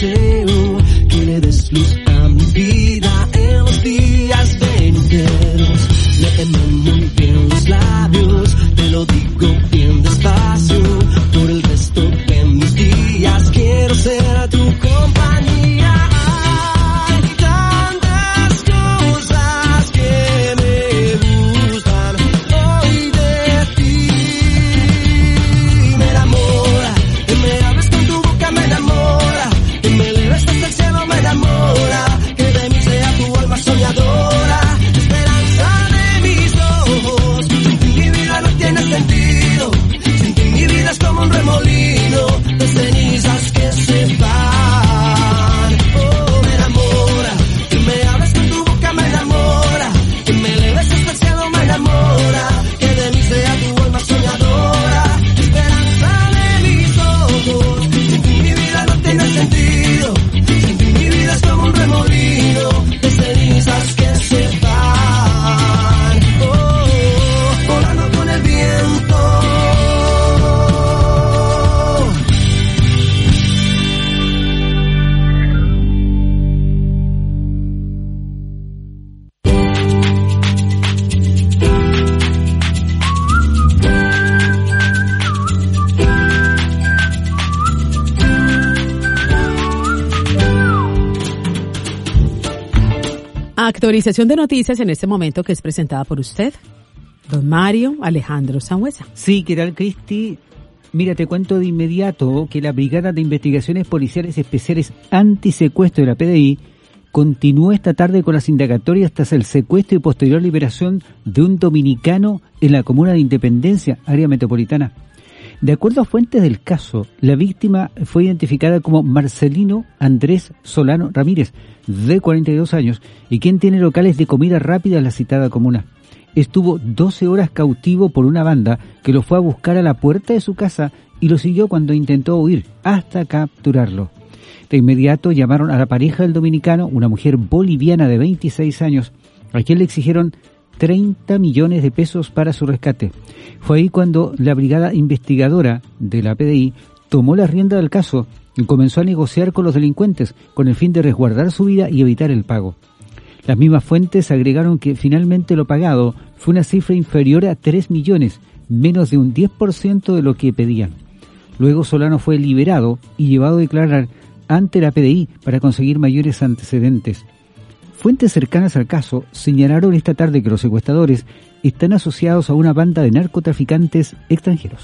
deseo que le des luz a mi vida en los días venideros. Léeme muy bien los labios, te lo digo bien despacio. Por el resto de mis días quiero ser tu compañía. Hay tantas cosas que me gustan hoy de ti. Me enamora, que me hables con tu boca, me enamora, que me eleves hasta el cielo, me enamora, que de mí sea tu alma soñadora, esperanza de mis ojos. Sin ti mi vida no tiene sentido, sin ti mi vida es como un remolino de cenizas que se van. Oh, me enamora, que me hables con tu boca, me enamora, que me eleves hasta el cielo, me enamora, que de mí sea tu alma soñadora, esperanza de mis ojos. Sin ti mi vida no tiene sentido, sin ti mi vida es como un remolino de cenizas que se van. Oh, volando con el viento. Actualización de noticias en este momento que es presentada por usted, don Mario Alejandro Sangüesa. Sí, ¿qué tal, Cristi? Mira, te cuento de inmediato que la Brigada de Investigaciones Policiales Especiales Antisecuestro de la PDI continúa esta tarde con las indagatorias tras el secuestro y posterior liberación de un dominicano en la comuna de Independencia, área metropolitana. De acuerdo a fuentes del caso, la víctima fue identificada como Marcelino Andrés Solano Ramírez, de 42 años, y quien tiene locales de comida rápida en la citada comuna. Estuvo 12 horas cautivo por una banda que lo fue a buscar a la puerta de su casa y lo siguió cuando intentó huir, hasta capturarlo. De inmediato llamaron a la pareja del dominicano, una mujer boliviana de 26 años, a quien le exigieron 30 millones de pesos para su rescate. Fue ahí cuando la brigada investigadora de la PDI tomó la rienda del caso y comenzó a negociar con los delincuentes con el fin de resguardar su vida y evitar el pago. Las mismas fuentes agregaron que finalmente lo pagado fue una cifra inferior a 3 millones, menos de un 10% de lo que pedían. Luego Solano fue liberado y llevado a declarar ante la PDI para conseguir mayores antecedentes. Fuentes cercanas al caso señalaron esta tarde que los secuestradores están asociados a una banda de narcotraficantes extranjeros.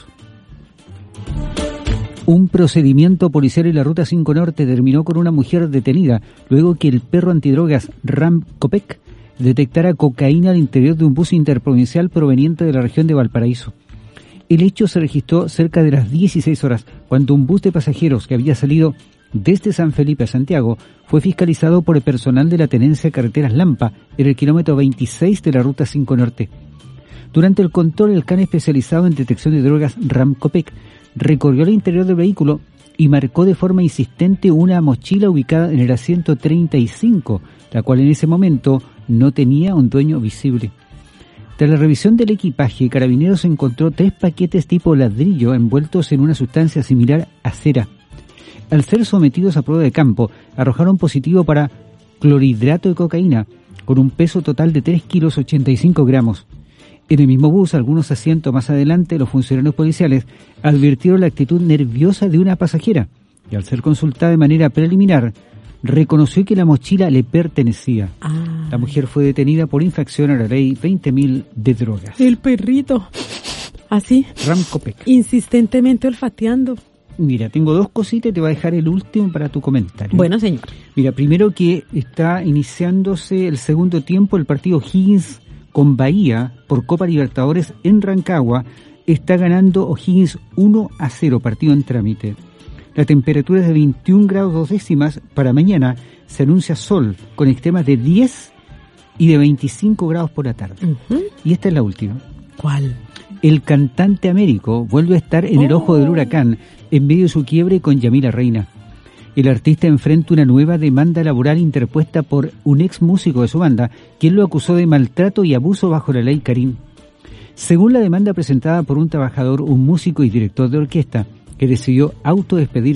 Un procedimiento policial en la Ruta 5 Norte terminó con una mujer detenida luego que el perro antidrogas Ram Copec detectara cocaína al interior de un bus interprovincial proveniente de la región de Valparaíso. El hecho se registró cerca de las 16 horas, cuando un bus de pasajeros que había salido desde San Felipe a Santiago fue fiscalizado por el personal de la Tenencia de Carreteras Lampa en el kilómetro 26 de la Ruta 5 Norte. Durante el control, el can especializado en detección de drogas Ram Copec recorrió el interior del vehículo y marcó de forma insistente una mochila ubicada en el asiento 35, la cual en ese momento no tenía un dueño visible. Tras la revisión del equipaje, Carabineros encontró 3 paquetes tipo ladrillo envueltos en una sustancia similar a cera. Al ser sometidos a prueba de campo, arrojaron positivo para clorhidrato de cocaína, con un peso total de 3 kilos 85 gramos. En el mismo bus, algunos asientos más adelante, los funcionarios policiales advirtieron la actitud nerviosa de una pasajera, y al ser consultada de manera preliminar, reconoció que la mochila le pertenecía. La mujer fue detenida por infracción a la ley 20.000 de drogas. El perrito, así, Ram Copec, insistentemente olfateando. Mira, tengo 2 cositas y te voy a dejar el último para tu comentario. Bueno, señor. Mira, primero que está iniciándose el segundo tiempo, el partido Higgins con Bahía por Copa Libertadores en Rancagua. Está ganando O'Higgins 1-0, partido en trámite. La temperatura es de 21 grados 2 décimas. Para mañana se anuncia sol con extremas de 10 y de 25 grados por la tarde. Y esta es la última. ¿Cuál? El cantante Américo vuelve a estar en el ojo del huracán en medio de su quiebre con Yamila Reina. El artista enfrenta una nueva demanda laboral interpuesta por un ex músico de su banda, quien lo acusó de maltrato y abuso bajo la ley Karim. Según la demanda presentada por un trabajador, un músico y director de orquesta, que decidió autodespedirse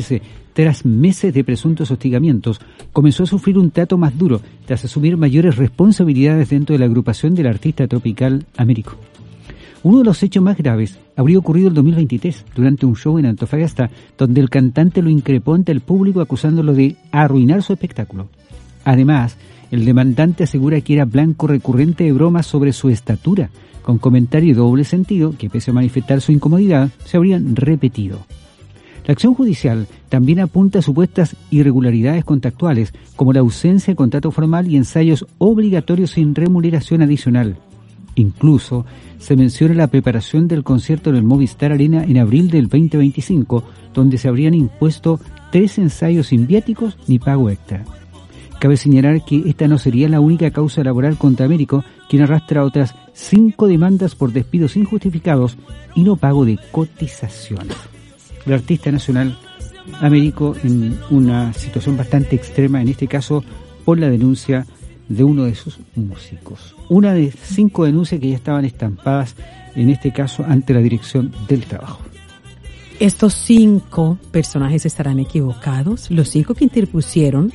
tras meses de presuntos hostigamientos, comenzó a sufrir un trato más duro tras asumir mayores responsabilidades dentro de la agrupación del artista tropical Américo. Uno de los hechos más graves habría ocurrido el 2023, durante un show en Antofagasta, donde el cantante lo increpó ante el público acusándolo de arruinar su espectáculo. Además, el demandante asegura que era blanco recurrente de bromas sobre su estatura, con comentarios de doble sentido que, pese a manifestar su incomodidad, se habrían repetido. La acción judicial también apunta a supuestas irregularidades contractuales, como la ausencia de contrato formal y ensayos obligatorios sin remuneración adicional. Incluso se menciona la preparación del concierto en el Movistar Arena en abril del 2025, donde se habrían impuesto 3 ensayos sin viáticos ni pago extra. Cabe señalar que esta no sería la única causa laboral contra Américo, quien arrastra otras 5 demandas por despidos injustificados y no pago de cotizaciones. El artista nacional Américo en una situación bastante extrema, en este caso por la denuncia de uno de sus músicos. Una de 5 denuncias que ya estaban estampadas, en este caso, ante la Dirección del Trabajo. Estos 5 personajes estarán equivocados. Los 5 que interpusieron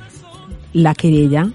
la querella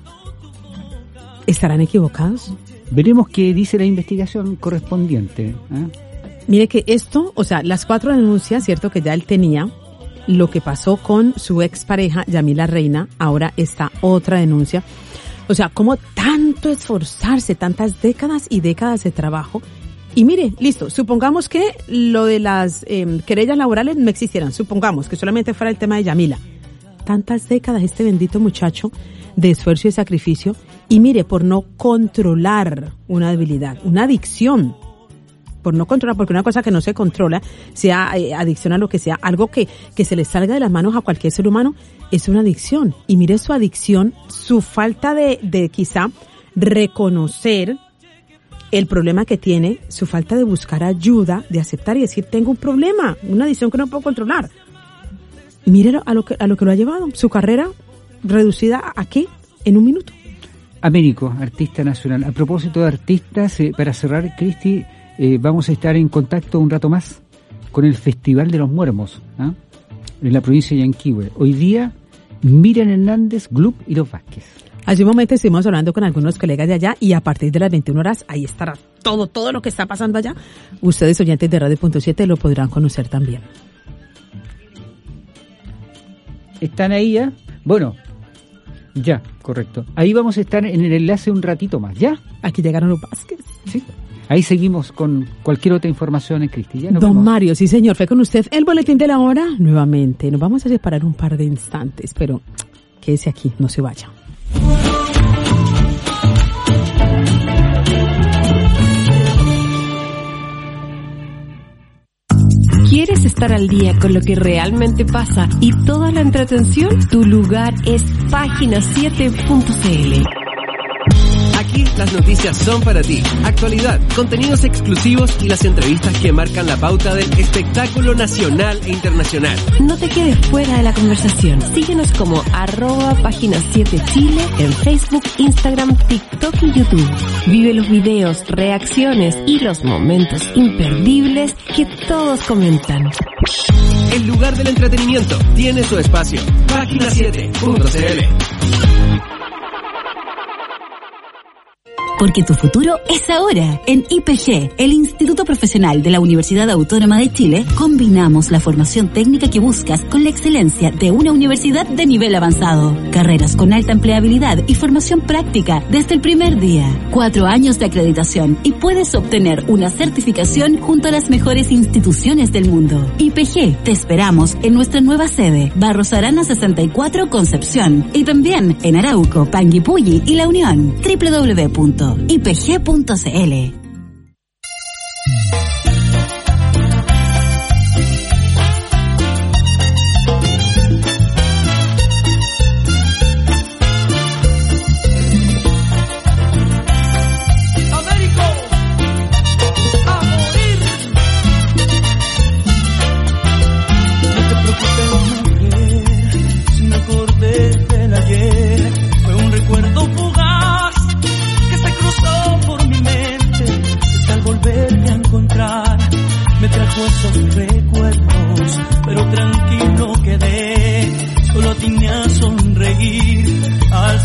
estarán equivocados. Veremos qué dice la investigación correspondiente. Mire que esto, o sea, las 4 denuncias, cierto que ya él tenía, lo que pasó con su expareja Yamila Reina, ahora esta otra denuncia. O sea, cómo tanto esforzarse, tantas décadas y décadas de trabajo. Y mire, listo, supongamos que lo de las querellas laborales no existieran, supongamos que solamente fuera el tema de Yamila. Tantas décadas este bendito muchacho de esfuerzo y sacrificio, y mire, por no controlar una debilidad, una adicción, por no controlar, porque una cosa que no se controla, sea adicción a lo que sea, algo que se le salga de las manos a cualquier ser humano, es una adicción. Y mire su adicción, su falta de quizá reconocer el problema que tiene, su falta de buscar ayuda, de aceptar y decir, tengo un problema, una adicción que no puedo controlar. Mire a lo que lo ha llevado, su carrera reducida a ¿qué? En 1 minuto. Américo, artista nacional. A propósito de artistas, para cerrar, Cristi, vamos a estar en contacto un rato más con el Festival de los Muermos, en la provincia de Yanquihue. Hoy día, Miriam Hernández, Glup y Los Vázquez. Hace un momento estuvimos hablando con algunos colegas de allá y a partir de las 21 horas ahí estará todo lo que está pasando allá. Ustedes, oyentes de Radio.7, lo podrán conocer también. ¿Están ahí ya? Bueno, ya, correcto. Ahí vamos a estar en el enlace un ratito más, ¿ya? Aquí llegaron Los Vázquez. Sí. Ahí seguimos con cualquier otra información en Cristi. Don Mario, sí señor, fue con usted el boletín de la hora nuevamente. Nos vamos a separar un par de instantes, pero quédese aquí, no se vaya. ¿Quieres estar al día con lo que realmente pasa y toda la entretención? Tu lugar es Página7.cl. Aquí las noticias son para ti. Actualidad, contenidos exclusivos y las entrevistas que marcan la pauta del espectáculo nacional e internacional. No te quedes fuera de la conversación. Síguenos como @Página7Chile en Facebook, Instagram, TikTok y YouTube. Vive los videos, reacciones y los momentos imperdibles que todos comentan. El lugar del entretenimiento tiene su espacio. Página7.cl. Porque tu futuro es ahora. En IPG, el Instituto Profesional de la Universidad Autónoma de Chile, combinamos la formación técnica que buscas con la excelencia de una universidad de nivel avanzado. Carreras con alta empleabilidad y formación práctica desde el primer día. 4 años de acreditación y puedes obtener una certificación junto a las mejores instituciones del mundo. IPG, te esperamos en nuestra nueva sede, Barros Arana 64, Concepción. Y también en Arauco, Panguipulli y La Unión. www.ipg.cl. Fue un recuerdo fugaz que se cruzó por mi mente.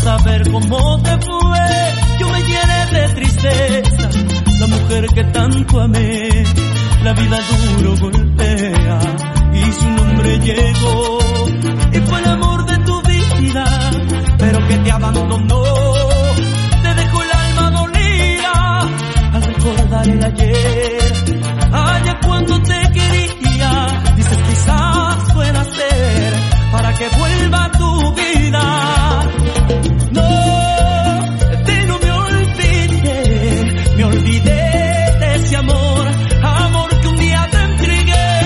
saber cómo te fue, yo me llené de tristeza. La mujer que tanto amé, la vida duro golpea y su nombre llegó. Y fue el amor de tu vida, pero que te abandonó. Te dejó el alma dolida al recordar el ayer. Allá cuando te quería, dices quizás pueda ser para que vuelva a tu vida. No, no me olvidé de ese amor, amor que un día te entregué.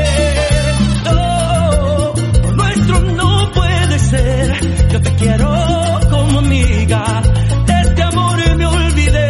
No, lo nuestro no puede ser, yo te quiero como amiga, de este amor me olvidé.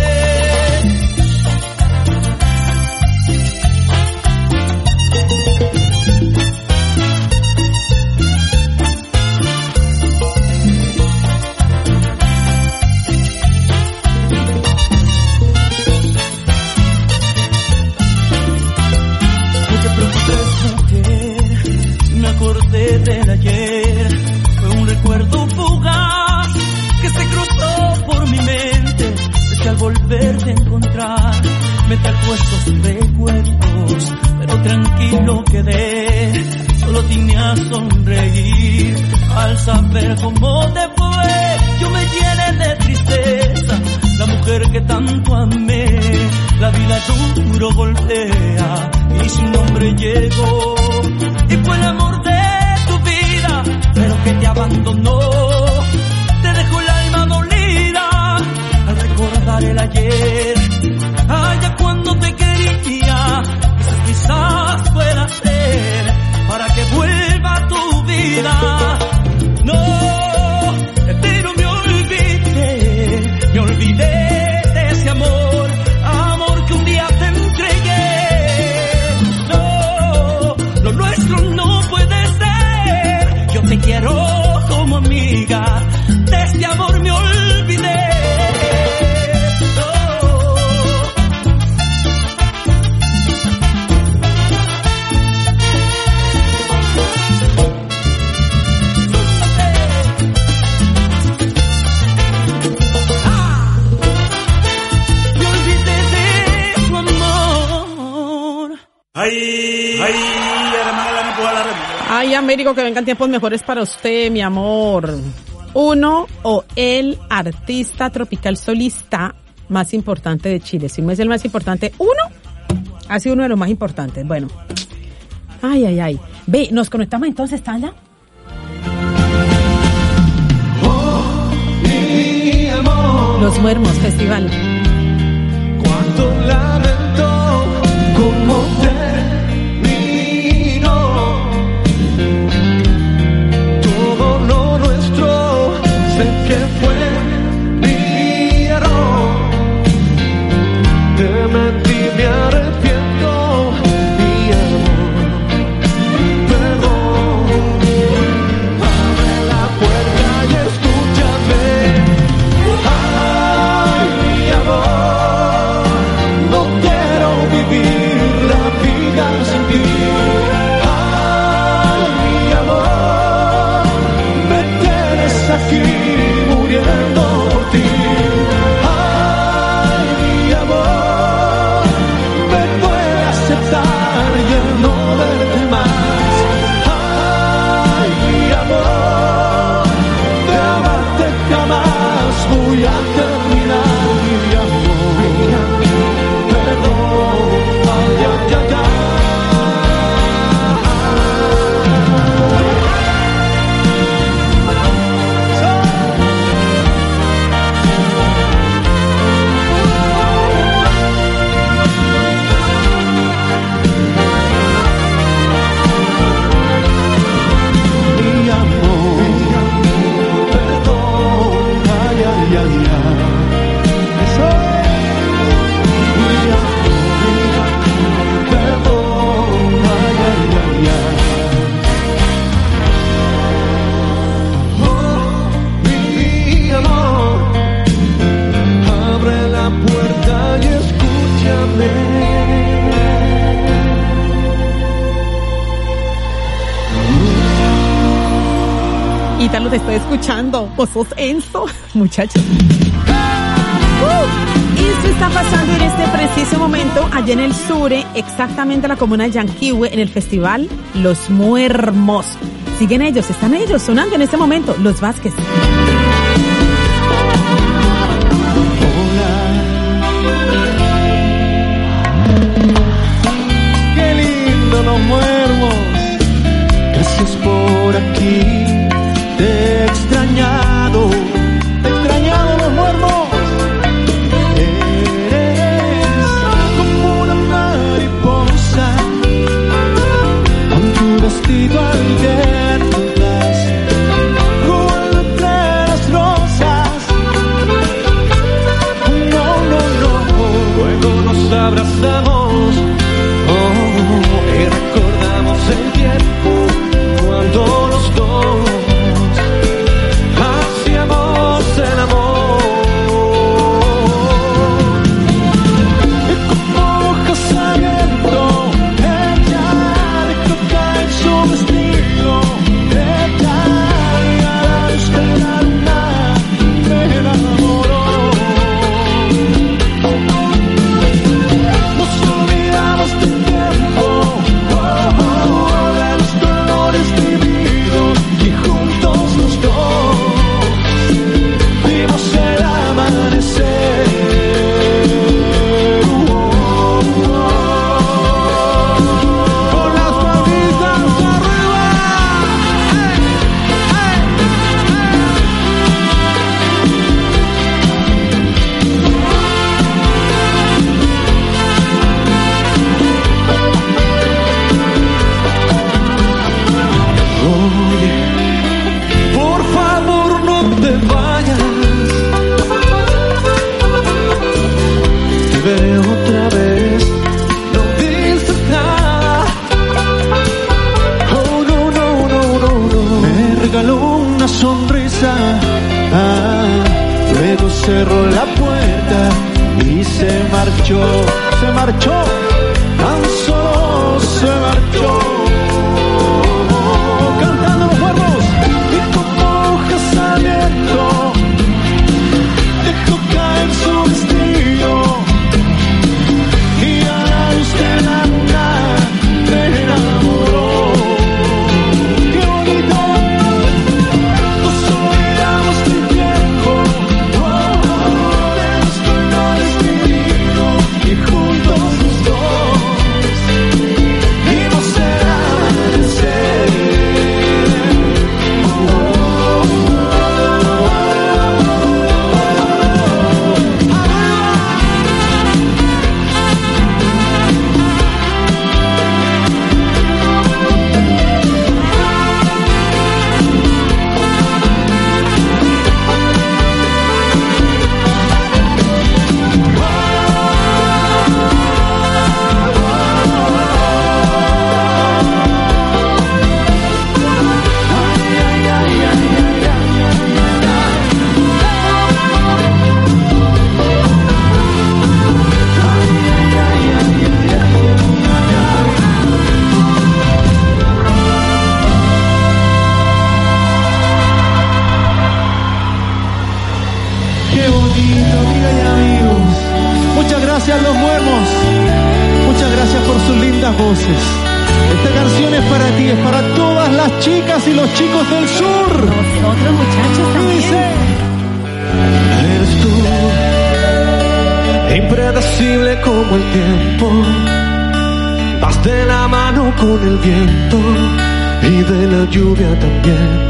Del ayer, fue un recuerdo fugaz que se cruzó por mi mente, desde al volverte a encontrar me trajo estos recuerdos, pero tranquilo quedé, solo vine a sonreír al saber cómo te fue. Yo me llené de tristeza, la mujer que tanto amé, la vida duro golpea y su nombre llegó. Y fue el amor de tu vida, pero que te abandonó. Te dejó el alma dolida al recordar el ayer. Allá cuando te quería, quizás pueda ser para que vuelva a tu vida. No, pero me olvidé de ese amor, amor que un día te entregué. No, lo nuestro no puede ser, yo te quiero como amiga, de este amor me olvidé. Ay, Américo, que vengan tiempos mejores para usted, mi amor. Uno o el artista tropical solista más importante de Chile. Si no es el más importante, uno, ha sido uno de los más importantes. Bueno. Ay. Ve, nos conectamos entonces, Tala. Los Muermos Festival. Cuánto lamento cómo terminó todo lo nuestro. Sé que fue mi error. Te mentí, me arrepiento, mi amor. Perdón. Abre la puerta y escúchame. Ay, mi amor, no quiero vivir la te estoy escuchando. Vos sos Enzo, muchachos. Esto está pasando en este preciso momento allá en el sur, exactamente en la comuna de Yanquihue, en el festival Los Muermos. Siguen ellos, están ellos sonando en este momento, Los Vázquez. Qué lindo Los Muermos. Gracias por aquí. Te he extrañado Los Muermos. Vestido al viento, jugando entre las rosas. No, luego nos abrazamos, y recordamos el tiempo cuando los dos hacíamos el amor. Y como hojas al viento, su vestido de tal, a la luz de la luna me enamoró. Nos olvidamos del tiempo, de los dolores vividos, y juntos los dos vimos el amanecer. Luego cerró la puerta y se marchó, tan solo se marchó, cantando Los Muermos. Y como hojas al viento, dejó caer su vestido, y a la luz de la luna me enamoró. ¡Qué bonito! Gracias Los Muermos, muchas gracias por sus lindas voces. Esta canción es para ti, es para todas las chicas y los chicos del sur. Nosotros muchachos también. Dice, eres tú, impredecible como el tiempo, vas de la mano con el viento y de la lluvia también.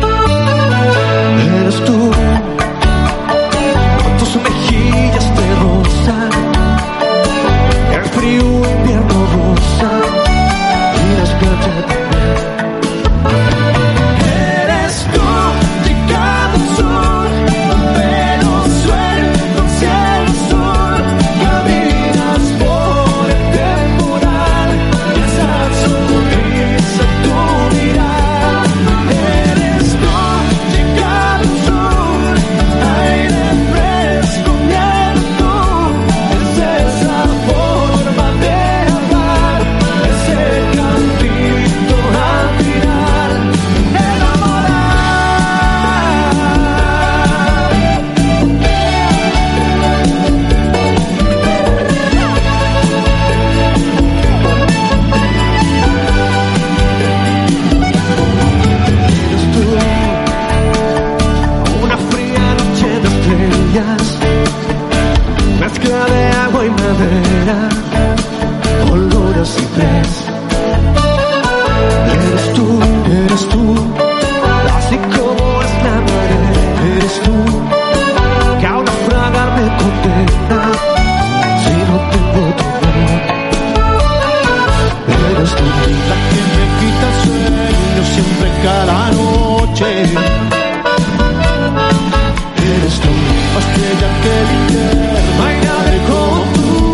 Eres tú, con tus mejillas de rosa, el frío invierno rosa y las playas también. Eres tú, chica del sur, pelo suelto, cielo azul, caminas por el temporal, y esa sonrisa tu mirar. Eres primavera, olor a ciprés. Eres tú, así como es la marea. Eres tú, que a naufragar me condena, si no tengo tu amor. Eres tú, la que me quita el sueño siempre cada noche. Eres tú, más bella que el invierno, hay nadie como tú.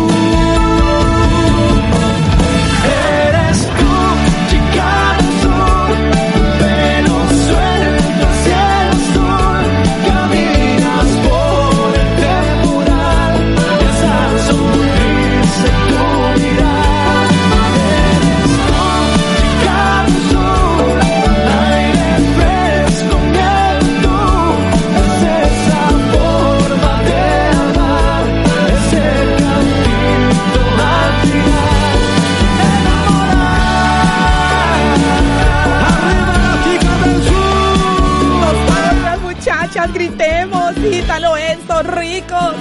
Eres tú, chica del sur, pelo suelto, cielo azul, caminas por el temporal, esa sonrisa en tu mirar. Eres tú, chica del sur, aire fresco, miel tú, ese sabor de amar, ese cantito al final. Las muchachas, gritemos, quítalo esto, ricos.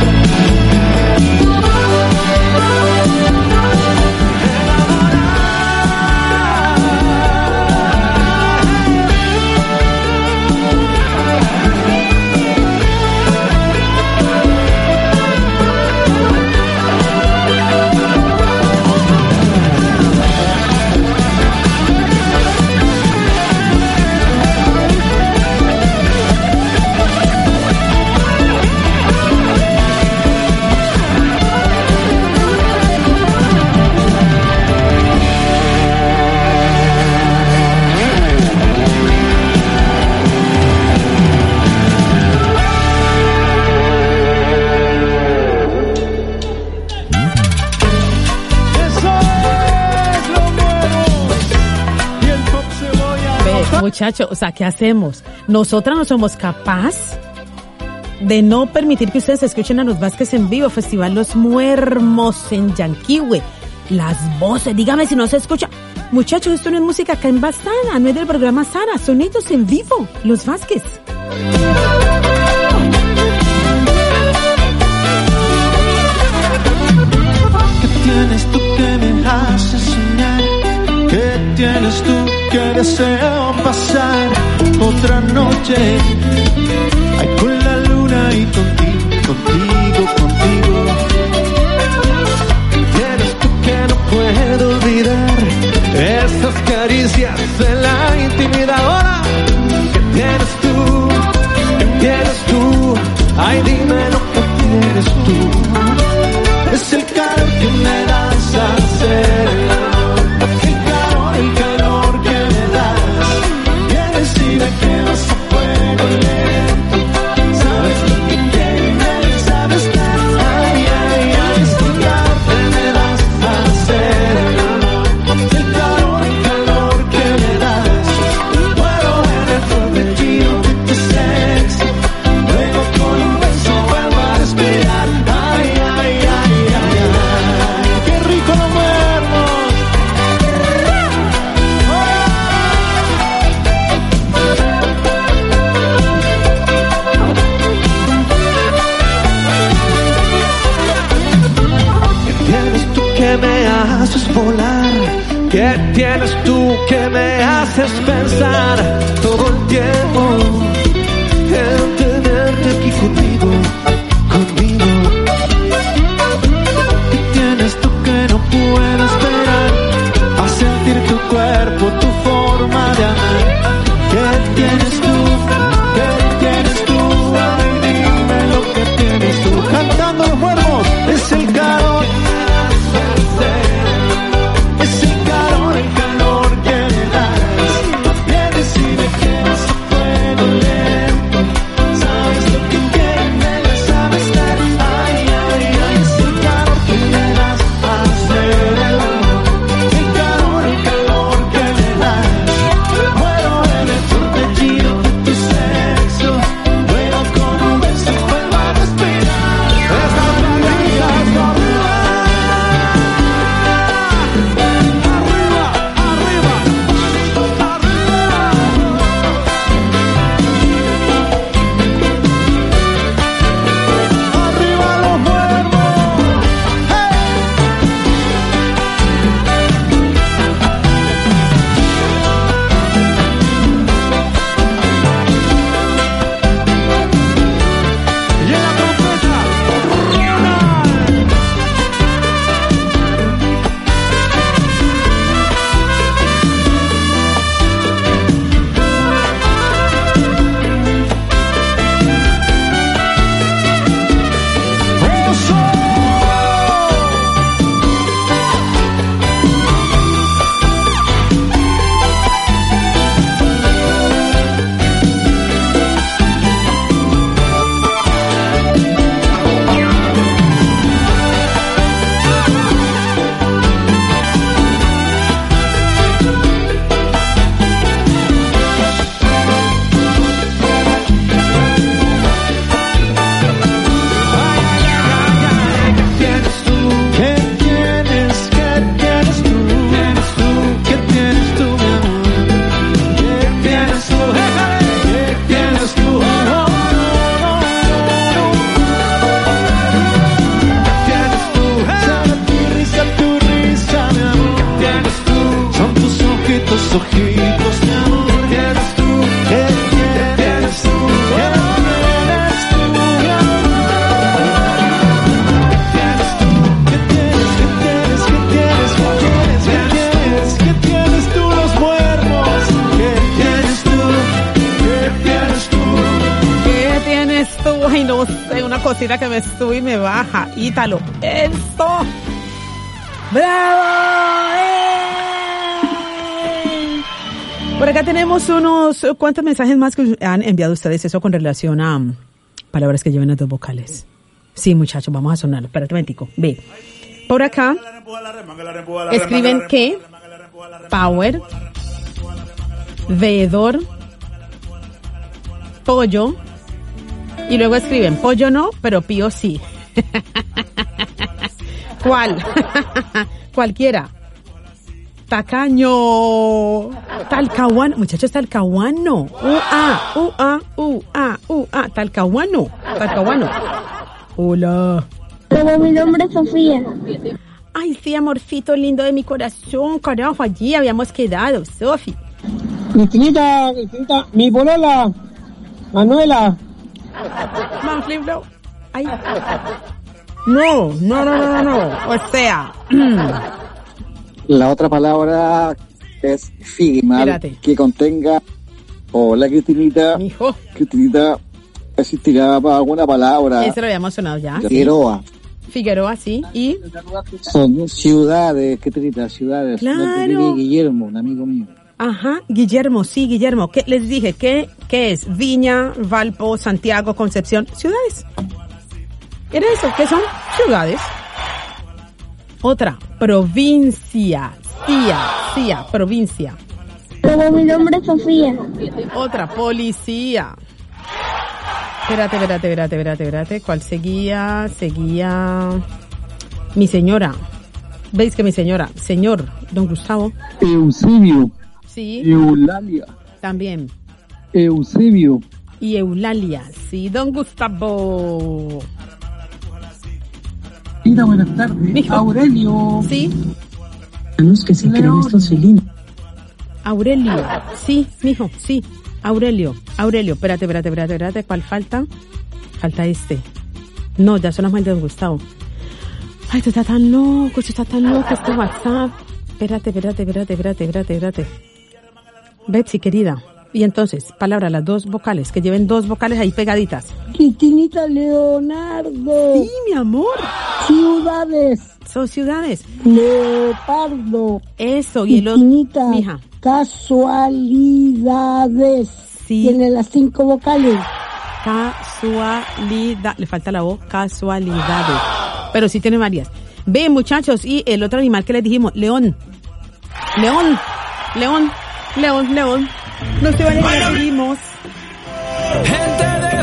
Muchachos, o sea, ¿qué hacemos? Nosotras no somos capaces de no permitir que ustedes escuchen a los Vázquez en vivo, Festival Los Muermos en Yanquihue. Las voces, dígame si no se escucha. Muchachos, esto no es música acá en Bastana, no es del programa Sara, sonidos en vivo, Los Vázquez. ¿Qué tienes tú que me hace soñar? ¿Qué tienes tú que deseo pasar otra noche? Ay, con la luna y contigo. ¿Qué tienes tú que no puedo olvidar? Esas caricias en la intimidad. Ahora, ¿qué tienes tú? ¿Qué tienes tú? Ay, dime lo que tienes tú. Es el calor que me das a hacer el amor. El calor que me das. Vienes y me quedas a fuego lento. Sabes lo que quiero y me sabes dar. Ay, es el calor que me das a hacer el amor. El calor que me das. Puedo ver el torbellino de tu sexo. Luego con un beso vuelvo a respirar. Ay, qué rico lo muermo. Que me haces volar, ¿qué tienes tú que me haces pensar todo el tiempo en tenerte aquí conmigo? ¿Qué tienes tú que no puedo esperar a sentir tu cuerpo, tu forma de amar? ¿Qué tienes tú? ¿Qué tienes tú? Ay, dime lo que tienes tú. Cantando los muertos, es el calor. El calor que me das. Vienes y me quedas afuera. ojitos de amor. ¿Qué tienes tú? ¿Qué tienes tú? ¿Qué tienes tú, mi amor? ¿Qué tienes tú? ¿Qué tienes tú? Los muertos. ¿Qué tienes tú? ¿Qué tienes tú? ¿Qué tienes tú? Ay, no sé, una cosita que me sube y me baja. Ítalo. ¡Esto! ¡Bravo! Por acá tenemos unos cuantos mensajes más que han enviado ustedes, eso con relación a palabras que lleven las dos vocales. Sí, muchachos, vamos a sonar. Espérate un momentico. Ve. Por acá escriben que power, veedor, pollo, y luego escriben pollo no, pero pío sí. ¿Cuál? Cualquiera. Tacaño. Talcahuano. Muchachos, talcahuano. Talcahuano. Talcahuano. Hola. Como mi nombre es Sofía. Ay, sí, amorcito lindo de mi corazón. Carajo, allí habíamos quedado, Sofi. Cristinita, mi polola, Manuela. Manflinflow. Ay. No. O sea. La otra palabra es figmal, Espérate. que contenga. Hola, Cristinita. Mijo. Cristinita, existirá para alguna palabra. Ese lo habíamos sonado ya. Figueroa. Figueroa, sí. Y. Son ciudades, Cristinita, ciudades. Claro. Donde vive Guillermo, un amigo mío. Ajá, Guillermo, sí, Guillermo. ¿Qué les dije? ¿Qué es? Viña, Valpo, Santiago, Concepción. Ciudades. ¿Era eso? ¿Qué son? Ciudades. Otra, provincia. Provincia. Como mi nombre es Sofía. Otra, policía. Espérate. ¿Cuál seguía? Mi señora. ¿Veis que mi señora? Señor, don Gustavo. Eusebio. Sí. Eulalia. También. Eusebio. Y Eulalia. Sí, don Gustavo. Mira, buenas tardes. Mijo. Aurelio. Sí. Que se crean estos felinos. Aurelio. Sí, mijo, sí. Aurelio. Espérate. ¿Cuál falta? Falta este. No, ya sonamos el de don Gustavo. Ay, tú estás tan loco, este WhatsApp. Espérate. Betsy, querida. Y entonces, palabra, las dos vocales, que lleven dos vocales ahí pegaditas. Cristinita, Leonardo. Sí, mi amor. Ciudades. Son ciudades. Leopardo. Eso, y el otro. Cristinita. Mija. Casualidades. Sí. Tiene las 5 vocales. Casualidad. Le falta la voz. Casualidades. Pero sí tiene varias. Ve, muchachos, y el otro animal que les dijimos, león. No se van a seguimos. Gente de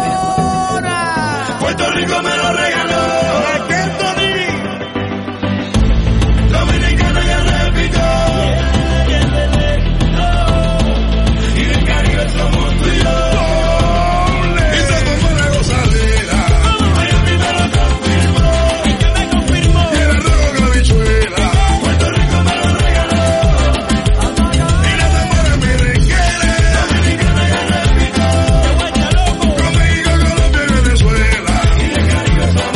zona. Puerto Rico me lo regaló. Raquel Tony. Dominicana ya repito. Y del Caribe somos tú y yo. Y somos una gozadera. Miami me lo confirmó. ¿Y qué me confirmó? Y el arroz con habichuela. Puerto Rico me lo regaló. Y las amores merengueras. Dominicana ya repito. Conmigo, Colombia y Venezuela. Y del Caribe somos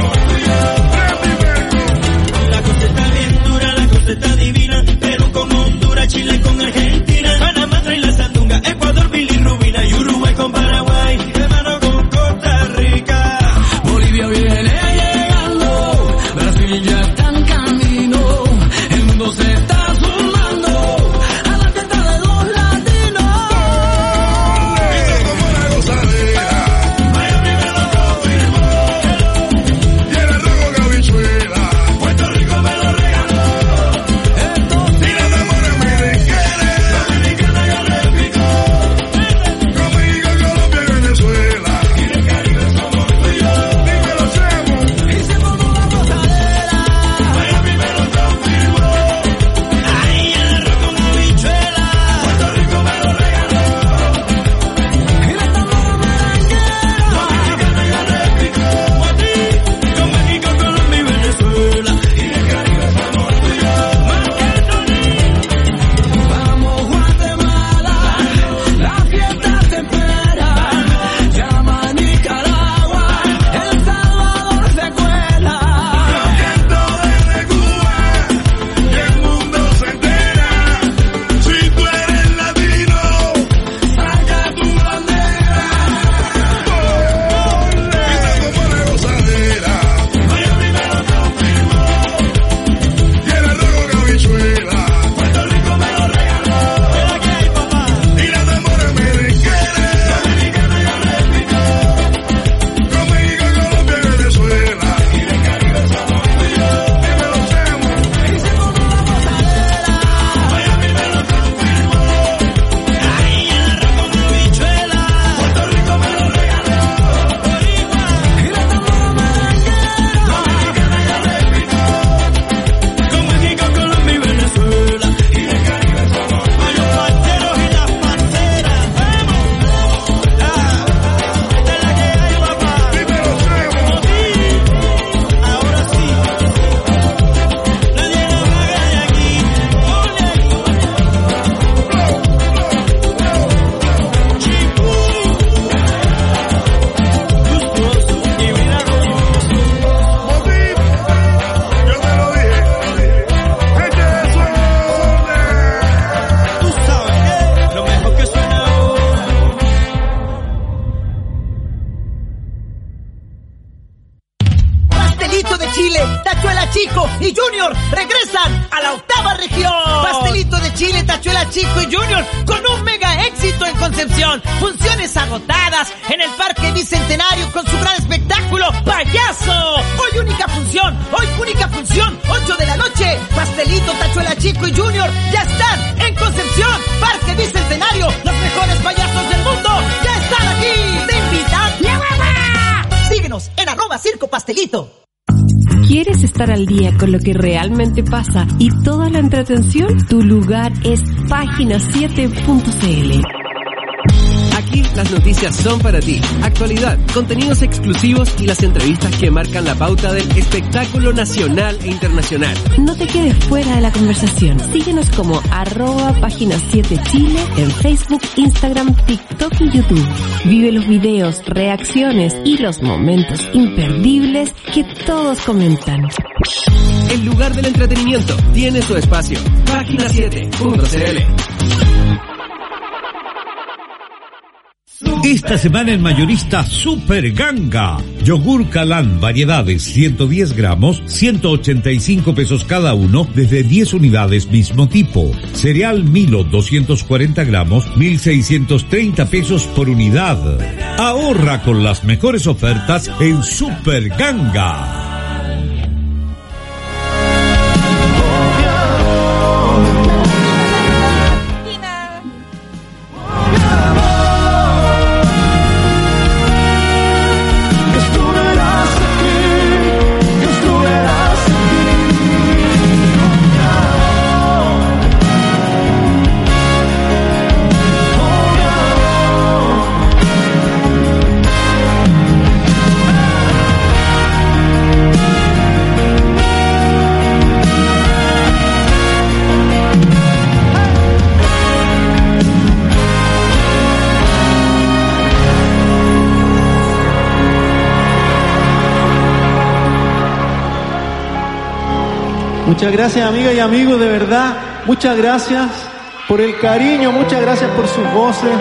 Chile, Tachuela Chico y Junior regresan a la 8ª región. Pastelito de Chile, Tachuela Chico y Junior con un mega éxito en Concepción. Funciones agotadas en el Parque Bicentenario con su gran espectáculo Payaso. Hoy única función, 8 de la noche. Pastelito, Tachuela Chico y Junior ya están en Concepción, Parque Bicentenario. Los mejores payasos del mundo ya están aquí. ¡Te invitan! Síguenos en @Circo Pastelito. ¿Quieres estar al día con lo que realmente pasa y toda la entretención? Tu lugar es página7.cl. Aquí las noticias son para ti. Actualidad, contenidos exclusivos y las entrevistas que marcan la pauta del espectáculo nacional e internacional. No te quedes fuera de la conversación. Síguenos como @página7chile en Facebook, Instagram, TikTok y YouTube. Vive los videos, reacciones y los momentos imperdibles que todos comentan. El lugar del entretenimiento tiene su espacio. Página7.cl. Esta semana en mayorista Super Ganga. Yogur Calán, variedades, 110 gramos, 185 pesos cada uno, desde 10 unidades mismo tipo. Cereal Milo, 240 gramos, 1.630 pesos por unidad. Ahorra con las mejores ofertas en Super Ganga. Muchas gracias, amigas y amigos, de verdad. Muchas gracias por el cariño, muchas gracias por sus voces.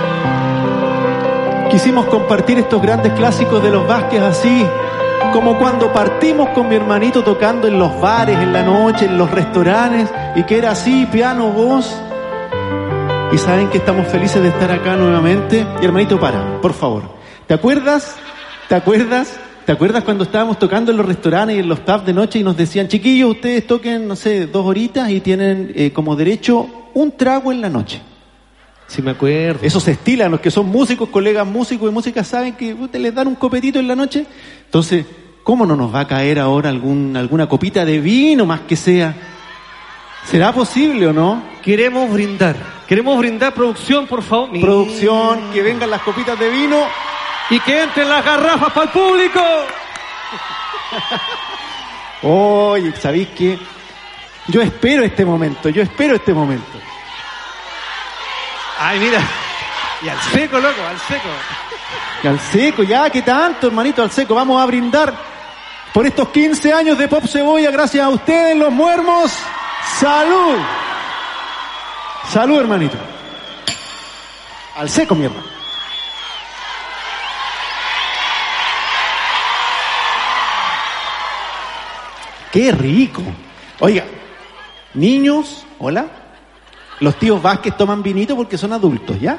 Quisimos compartir estos grandes clásicos de los Vázquez así, como cuando partimos con mi hermanito tocando en los bares, en la noche, en los restaurantes, y que era así, piano, voz. Y saben que estamos felices de estar acá nuevamente. Y hermanito, por favor. ¿Te acuerdas cuando estábamos tocando en los restaurantes y en los pubs de noche y nos decían, chiquillos, ustedes toquen, no sé, 2 horitas y tienen como derecho un trago en la noche? Sí, me acuerdo. Esos estilan, los que son músicos, colegas músicos y música, saben que les dan un copetito en la noche. Entonces, ¿cómo no nos va a caer ahora alguna copita de vino más que sea? ¿Será posible o no? Queremos brindar, producción, por favor. Producción, que vengan las copitas de vino. Y que entren las garrafas para el público. Oye, ¿sabéis qué? Yo espero este momento. Ay, mira. Y al seco, loco, al seco. Y al seco, ya, ¿qué tanto, hermanito? Al seco. Vamos a brindar por estos 15 años de Pop Cebolla. Gracias a ustedes, los muermos. ¡Salud! Salud, hermanito. Al seco, mi hermano. ¡Qué rico! Oiga, niños, hola. Los tíos Vázquez toman vinito porque son adultos, ¿ya?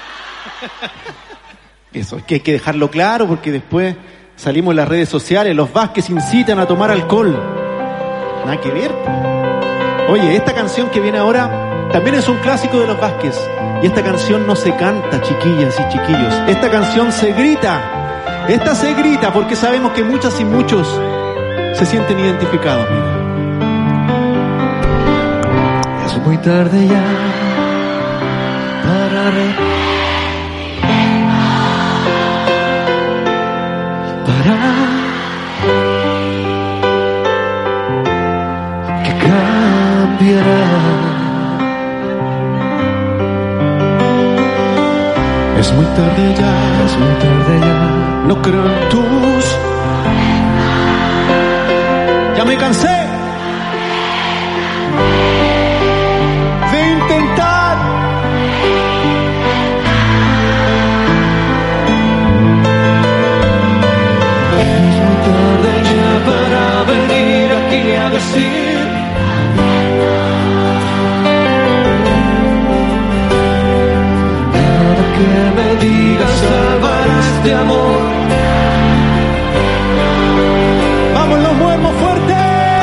Eso, es que hay que dejarlo claro porque después salimos en las redes sociales. Los Vázquez incitan a tomar alcohol. Nada que ver. Oye, esta canción que viene ahora también es un clásico de los Vázquez. Y esta canción no se canta, chiquillas y chiquillos. Esta canción se grita. Esta se grita porque sabemos que muchas y muchos se sienten identificados, mira. Es muy tarde ya que cambiará. Es muy tarde ya, no creo en tus... Ya me cansé de intentar. Es muy tarde ya para venir. aquí a decir. Nada que me digas salvará este amor. Vamos los muermos fuerte.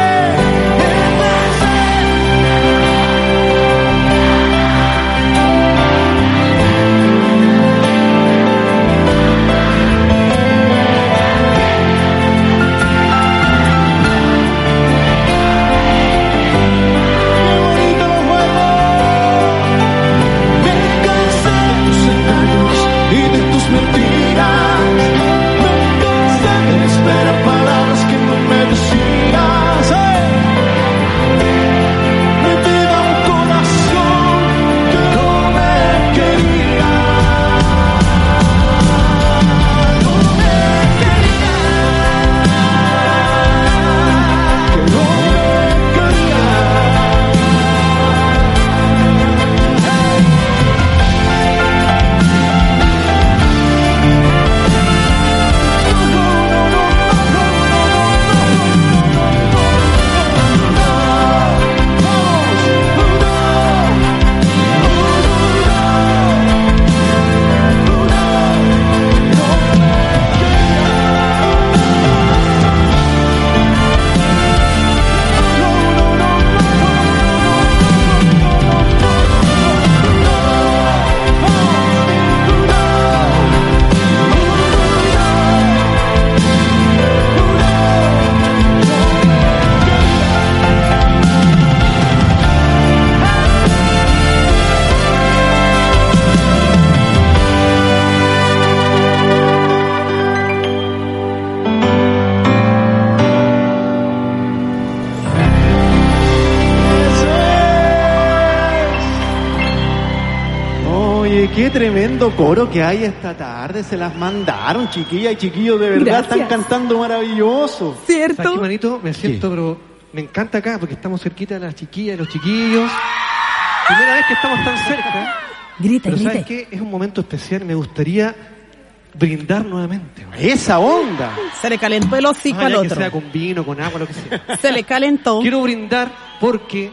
Qué tremendo coro que hay esta tarde, se las mandaron, chiquillas y chiquillos, de verdad. Gracias. Están cantando maravilloso. ¿Cierto? Aquí, manito, me siento, pero me encanta acá porque estamos cerquita de las chiquillas y los chiquillos. Primera vez que estamos tan cerca. Grita, pero grita. ¿sabes qué? Es un momento especial, me gustaría brindar nuevamente. ¡Esa onda! Se le calentó el hocico al otro. Que sea con vino, con agua, lo que sea. Se le calentó. Quiero brindar porque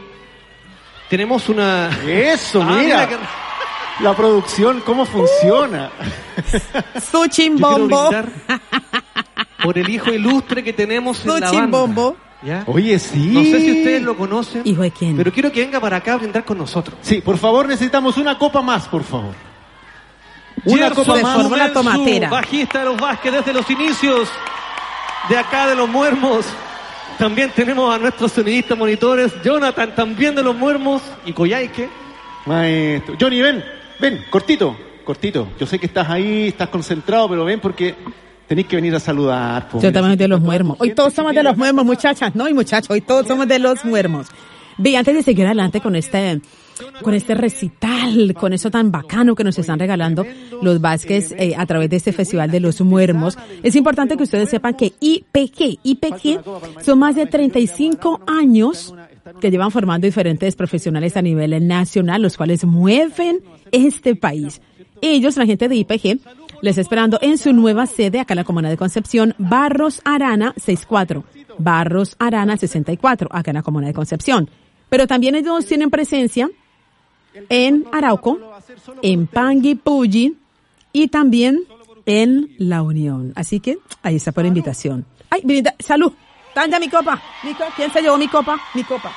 tenemos una... ¡Eso, mira! La producción, ¿cómo funciona? Su chimbombo. Por el hijo ilustre que tenemos en la banda. Chimbombo. ¿Ya? Oye, sí. No sé si ustedes lo conocen. ¿Hijo de quién? Pero quiero que venga para acá a brindar con nosotros. Sí, por favor, necesitamos una copa más, por favor. Una copa más. Una tomatera. Bajista de los Vázquez desde los inicios de acá de los Muermos. También tenemos a nuestros sonidistas monitores, Jonathan, también de los Muermos, y Coyhaique. Maestro. Johnny, ven, cortito. Yo sé que estás ahí, estás concentrado, pero ven porque tenéis que venir a saludar. Yo también de los Muermos. Hoy todos somos de los Muermos, muchachas, ¿no? Y muchachos, hoy todos somos de los Muermos. Ve, antes de seguir adelante con este recital, con eso tan bacano que nos están regalando los Vázquez a través de este Festival de los Muermos, es importante que ustedes sepan que IPG son más de 35 años que llevan formando diferentes profesionales a nivel nacional, los cuales mueven este país. Ellos, la gente de IPG, les está esperando en su nueva sede acá en la Comuna de Concepción, Barros Arana 64, Barros Arana 64, acá en la Comuna de Concepción. Pero también ellos tienen presencia en Arauco, en Panguipulli y también en La Unión. Así que ahí está por invitación. ¡Ay, brinda! ¡Salud! ¡Tanda mi copa! ¿Quién se llevó mi copa? Mi copa.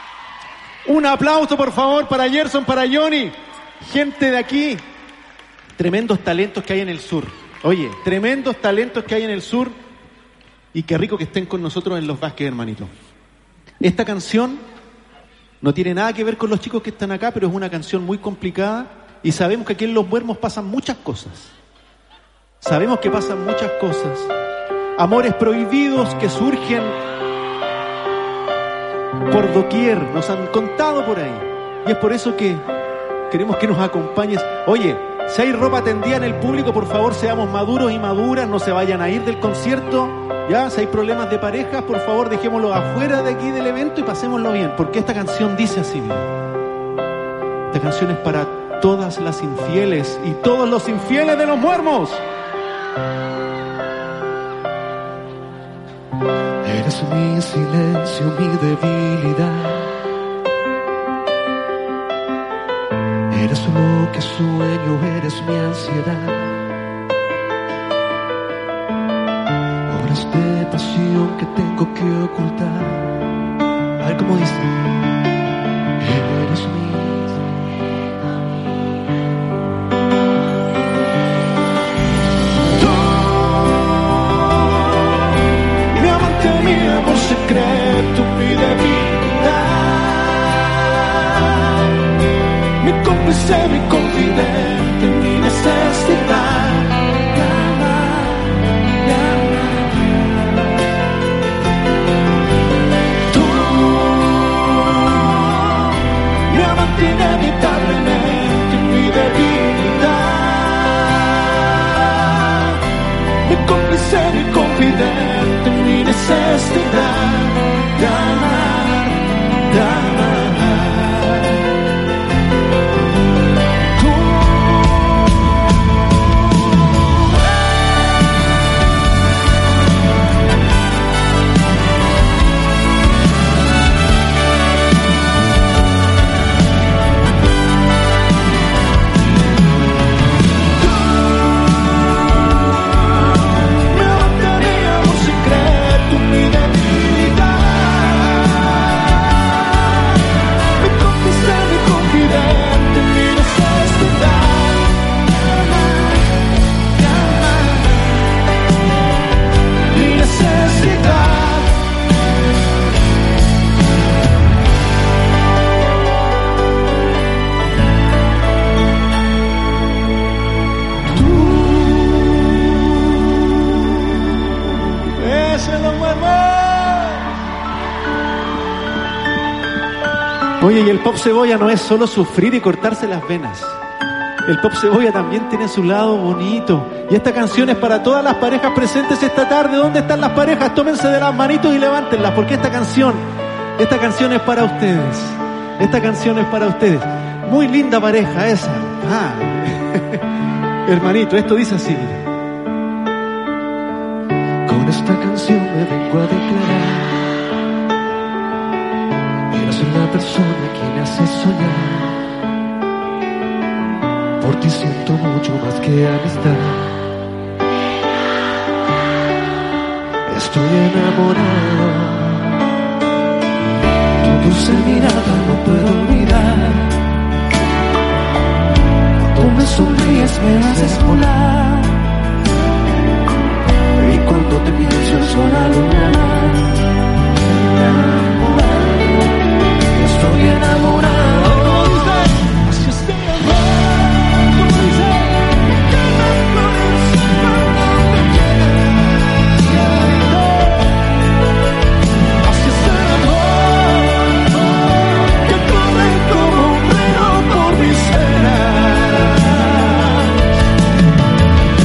Un aplauso, por favor, para Gerson, para Johnny. Gente de aquí. Tremendos talentos que hay en el sur. Oye, tremendos talentos que hay en el sur. Y qué rico que estén con nosotros en Los Vázquez, hermanito. Esta canción no tiene nada que ver con los chicos que están acá, pero es una canción muy complicada. Y sabemos que aquí en Los Muermos pasan muchas cosas. Sabemos que pasan muchas cosas. Amores prohibidos que surgen por doquier, nos han contado por ahí. Y es por eso que queremos que nos acompañes. Oye, si hay ropa tendida en el público, por favor, seamos maduros y maduras, no se vayan a ir del concierto. Ya, si hay problemas de pareja, por favor, dejémoslo afuera de aquí del evento y pasémoslo bien, porque esta canción dice así, mira. Esta canción es para todas las infieles y todos los infieles de Los Muermos. Eres Eres mi silencio, mi debilidad. Eres lo que sueño, eres mi ansiedad. Horas de pasión que tengo que ocultar. A ver cómo dice. Eres mi mi amor secreto, mi debilidad, mi cómplice, mi confidente, mi necesidad. Tú, mi amante inevitablemente, mi debilidad, mi cómplice, mi confidente, mi necesidad de amar, de amar. Tú, me mantenía un secreto, mi debilidad, mi cómplice, mi confidente, mi necesidad de amar, mi necesidad. Tú, ese lo muevo. Oye, y el pop cebolla no es solo sufrir y cortarse las venas. El pop cebolla también tiene su lado bonito. Y esta canción es para todas las parejas presentes esta tarde. ¿Dónde están las parejas? Tómense de las manitos y levántenlas, porque esta canción es para ustedes. Esta canción es para ustedes. Muy linda pareja esa. Hermanito, esto dice así. Con esta canción me vengo a declarar. Eres una persona que me hace soñar. Por ti siento mucho más que amistad. Estoy enamorado. Tu dulce mirada no puedo olvidar. Tú me sonríes, me haces volar. Y cuando te pienso es una luna más. Estoy enamorado. Así es de amor, como dice, me quedan flores cuando te quiero. Así es de amor, que corre como un río por mis venas.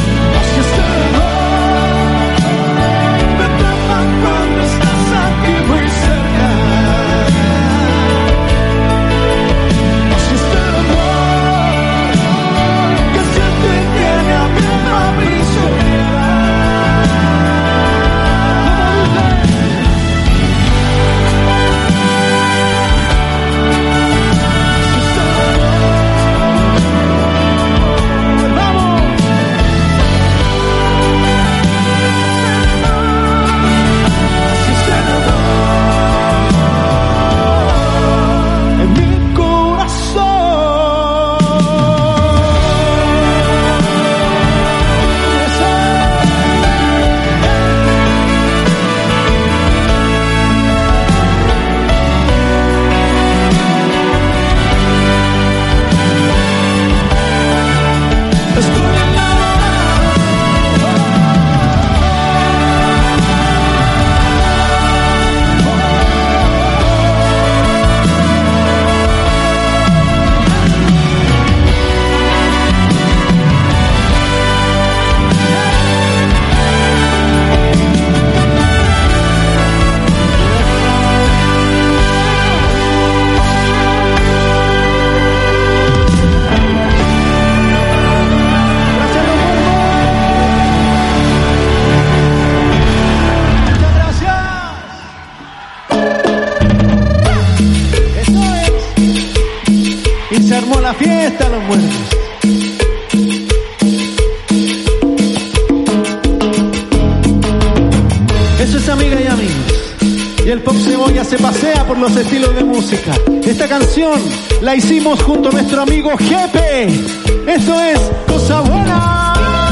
ella se pasea por los estilos de música. Esta canción la hicimos junto a nuestro amigo Jepe. Esto es Cosa Buena.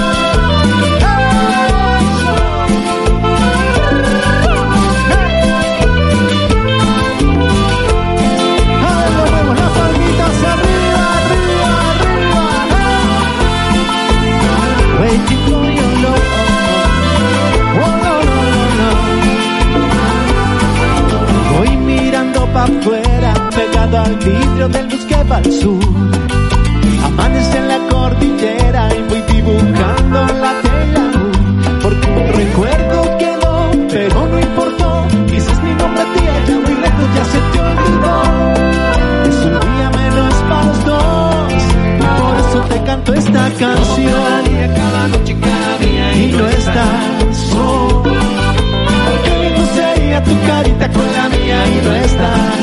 Voy mirando pa' afuera, pegado al vidrio del bus que va al sur. Amanece en la cordillera y voy dibujando la tela. Porque un recuerdo quedó, pero no importó. Dices mi nombre tía, ya muy lejos, ya se te olvidó. Es un día menos para los dos, y por eso te canto esta canción. Cada noche, cada día y no estás solo. Qué lindo sería tu carita con la mía y no estás.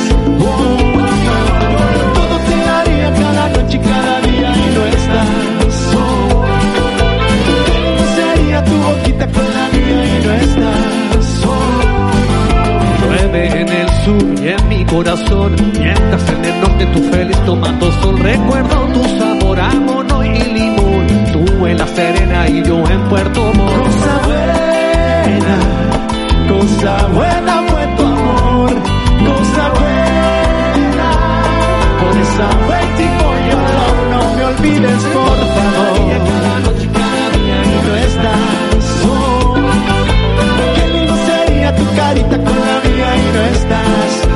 Todo te daría cada noche, cada día y no estás solo. Qué lindo sería tu boquita con la mía y no estás solo. Llueve en el sur y en mi corazón, mientras en el norte tú feliz tomando sol. Recuerdo tu sabor a mono y limón, tú en La Serena y yo en Puerto Montt. Cosa buena fue tu amor, cosa buena. Por esa waiting for your love, no me olvides por favor. Cada noche, cada día y no estás solo. Qué lindo sería tu carita con la mía y no estás.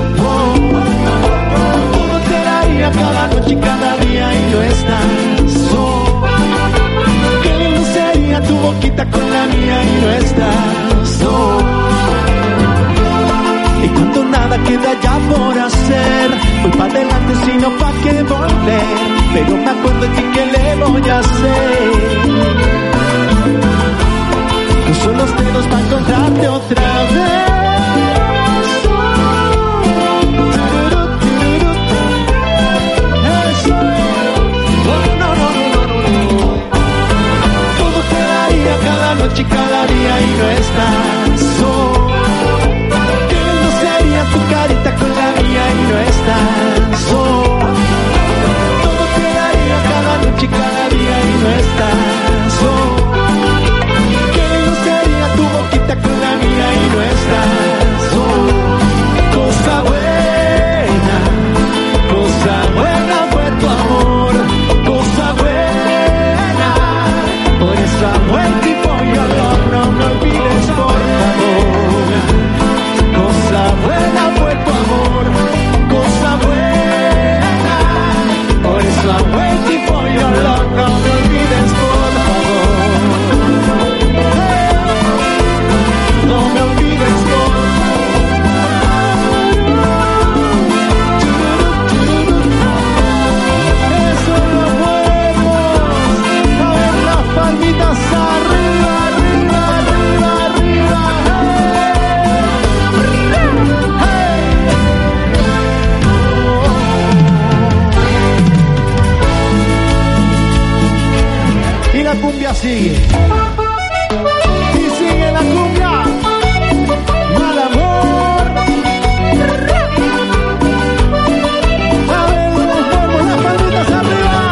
Todo te daría cada noche, cada día y no estás solo. Qué lindo sería tu boquita con la mía y no estás solo. Y cuando nada queda ya por hacer, voy pa' adelante sino pa' que volver. Pero me acuerdo de ti, ¿qué le voy a hacer? Uso los dedos pa' encontrarte otra vez. Todo te daría cada noche, cada día y no estás solo. Tu carita con la mía y no estás solo. Todo te daría cada noche, cada día y no estás solo. Qué lindo sería tu boquita con la mía y no estás solo. Cosa buena fue tu amor, cosa buena. Por esa vuelta y por your love, no me olvides por favor. Cosa buena fue tu amor, cosa buena. Por eso I'm waiting for your love, no me olvides por favor. No me olvides por favor. Eso lo podemos, a ver las palmitas arriba, arriba, arriba, arriba. Y la cumbia sigue. Y sigue la cumbia. Mal amor. A ver, nos vemos las palmitas arriba.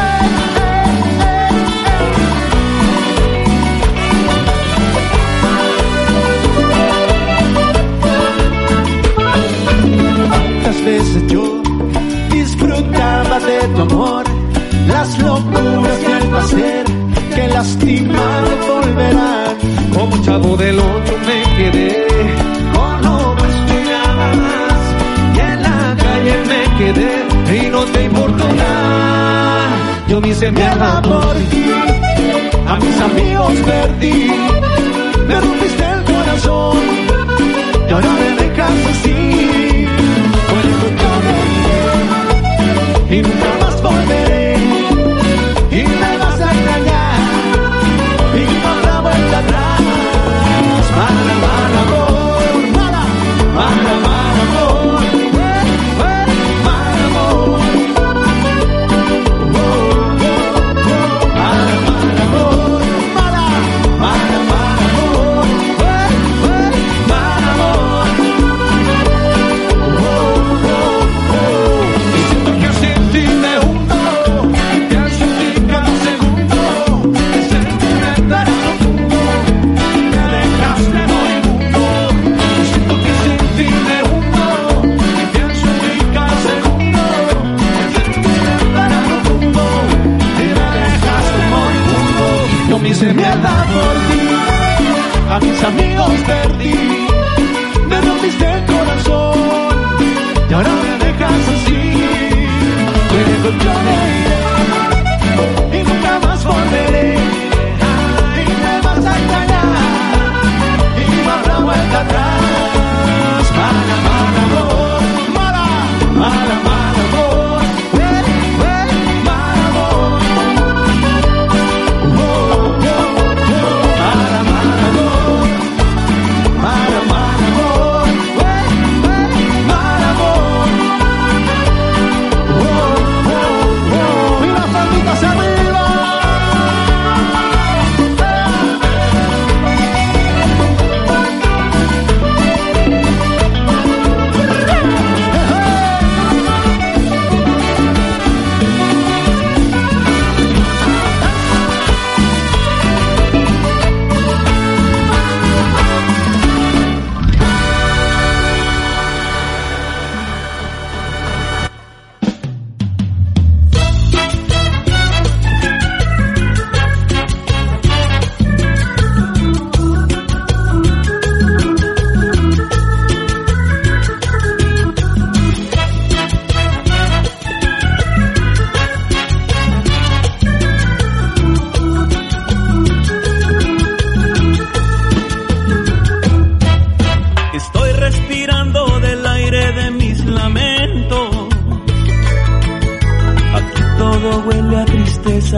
Tantas veces yo disfrutaba de tu amor, las locuras del placer que lastiman volverán. Como chavo del 8 me quedé, con no estudiaba más, y en la calle me quedé y no te importó nada. Yo me hice mierda por ti, a mis amigos perdí, me rompiste el corazón y ahora me dejas así. Por eso yo me iré y nunca más volveré. Y me vas a engañar y no habrá vuelta atrás. Mala, mala amor, mala, mala, mala amor, mala amor, mala, mala amor, mala, mala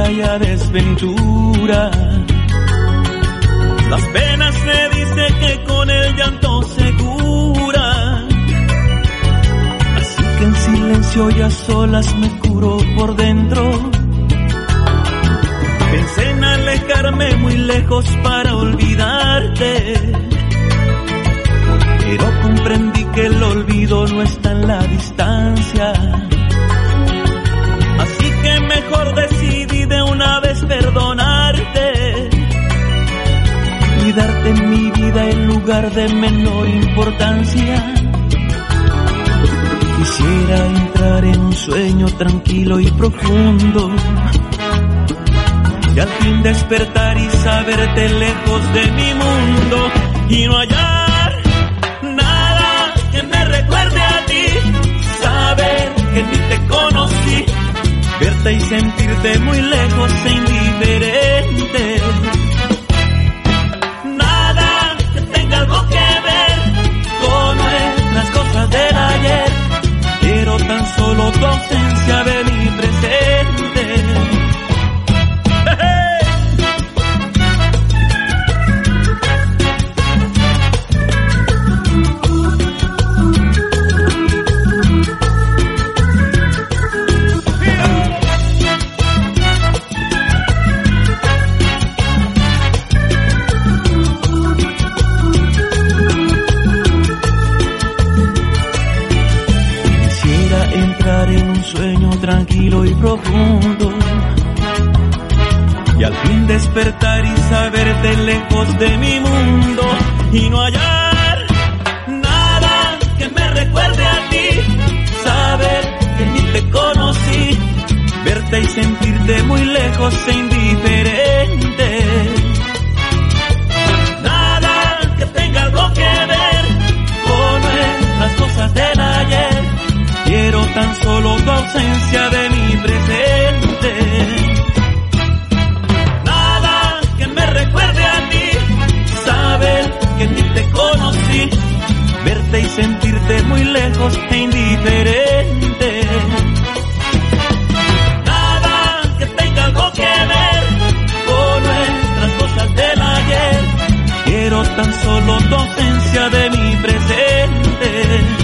haya desventura. Las penas me dice que con el llanto se cura. Así que en silencio y a solas me curo por dentro. Pensé en alejarme muy lejos para olvidarte, pero comprendí que el olvido no está en la distancia. Así que mejor decidí de una vez perdonarte y darte en mi vida el lugar de menor importancia. Quisiera entrar en un sueño tranquilo y profundo, y al fin despertar y saberte lejos de mi mundo, y no hallar nada que me recuerde a ti. Saber que ni te conocí, verte y sentirte muy lejos e indiferente. Nada que tenga algo que ver con nuestras cosas del ayer. Quiero tan solo tu ausencia de mi presente. Tranquilo y profundo, y al fin despertar y saberte lejos de mi mundo, y no hallar nada que me recuerde a ti. Saber que ni te conocí, verte y sentirte muy lejos e indiferente. Nada que tenga algo que ver con nuestras cosas del ayer. Quiero tan solo tu ausencia de mi presente. Nada que me recuerde a ti. Saber que ni te conocí, verte y sentirte muy lejos e indiferente. Nada que tenga algo que ver con nuestras cosas del ayer. Quiero tan solo tu ausencia de mi presente.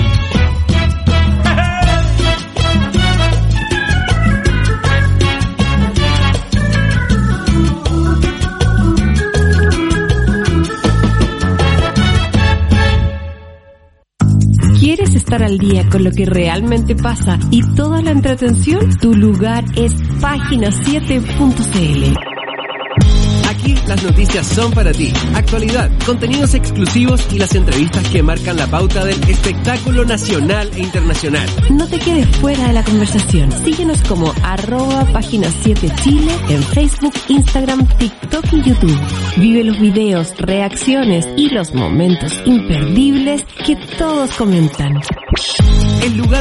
¿Quieres estar al día con lo que realmente pasa y toda la entretención? Tu lugar es página7.cl. Aquí las noticias son para ti. Actualidad, contenidos exclusivos y las entrevistas que marcan la pauta del espectáculo nacional e internacional. No te quedes fuera de la conversación. Síguenos como @página7chile en Facebook, Instagram, TikTok y YouTube. Vive los videos, reacciones y los momentos imperdibles que todos comentan. El lugar